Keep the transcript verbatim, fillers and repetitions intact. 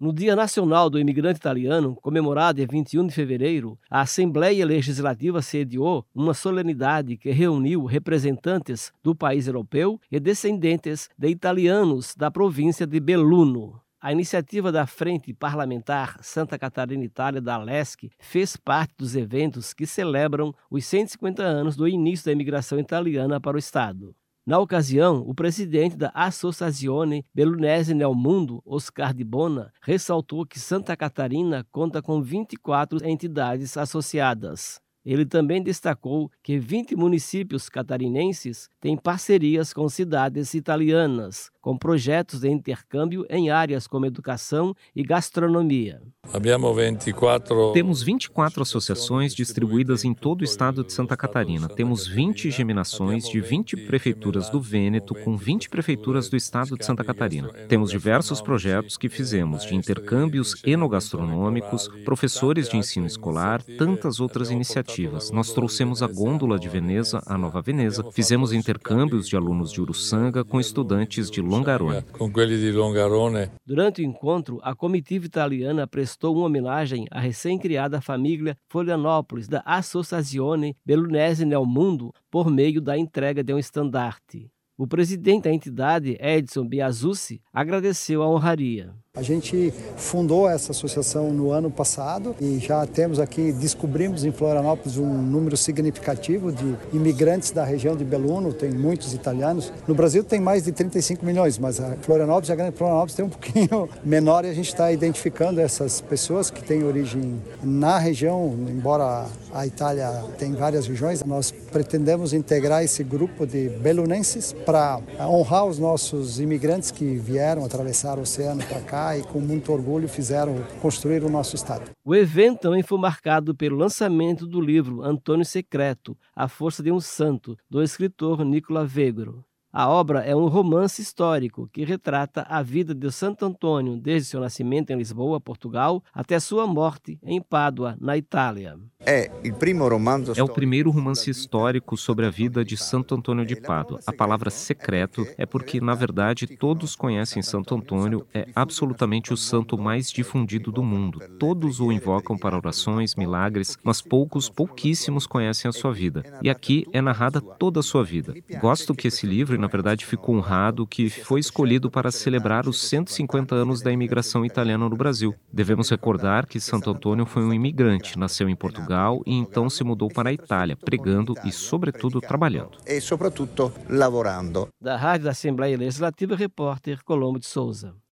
No Dia Nacional do Imigrante Italiano, comemorado em vinte e um de fevereiro, a Assembleia Legislativa sediou uma solenidade que reuniu representantes do país europeu e descendentes de italianos da província de Belluno. A iniciativa da Frente Parlamentar Santa Catarina Itália da Lesc fez parte dos eventos que celebram os cento e cinquenta anos do início da imigração italiana para o estado. Na ocasião, o presidente da Associazione Bellunese nel Mundo, Oscar de Bona, ressaltou que Santa Catarina conta com vinte e quatro entidades associadas. Ele também destacou que vinte municípios catarinenses têm parcerias com cidades italianas, com projetos de intercâmbio em áreas como educação e gastronomia. Temos vinte e quatro associações distribuídas em todo o estado de Santa Catarina. Temos vinte geminações de vinte prefeituras do Vêneto com vinte prefeituras do estado de Santa Catarina. Temos diversos projetos que fizemos de intercâmbios enogastronômicos, professores de ensino escolar, tantas outras iniciativas. Nós trouxemos a gôndola de Veneza à Nova Veneza, fizemos intercâmbios de alunos de Uruçanga com estudantes de Longarone. Durante o encontro, a comitiva italiana prestou uma homenagem à recém-criada família Florianópolis da Associazione Bellunese nel Mundo por meio da entrega de um estandarte. O presidente da entidade, Edson Biasucci, agradeceu a honraria. A gente fundou essa associação no ano passado e já temos aqui, descobrimos em Florianópolis um número significativo de imigrantes da região de Belluno, tem muitos italianos. No Brasil tem mais de trinta e cinco milhões, mas a Florianópolis, a grande Florianópolis tem um pouquinho menor e a gente está identificando essas pessoas que têm origem na região, embora a Itália tenha várias regiões. Nós pretendemos integrar esse grupo de belunenses para honrar os nossos imigrantes que vieram atravessar o oceano para cá e com muito orgulho fizeram construir o nosso estado. O evento também foi marcado pelo lançamento do livro Antônio Secreto, A Força de um Santo, do escritor Nicola Vegro. A obra é um romance histórico que retrata a vida de Santo Antônio desde seu nascimento em Lisboa, Portugal, até sua morte em Pádua, na Itália. É o primeiro romance histórico sobre a vida de Santo Antônio de Pádua. A palavra secreto é porque, na verdade, todos conhecem Santo Antônio, é absolutamente o santo mais difundido do mundo. Todos o invocam para orações, milagres, mas poucos, pouquíssimos conhecem a sua vida. E aqui é narrada toda a sua vida. Gosto que esse livro, na verdade, ficou honrado que foi escolhido para celebrar os cento e cinquenta anos da imigração italiana no Brasil. Devemos recordar que Santo Antônio foi um imigrante, nasceu em Portugal e então se mudou para a Itália, pregando e, sobretudo, trabalhando. Da Rádio da Assembleia Legislativa, repórter Colombo de Souza.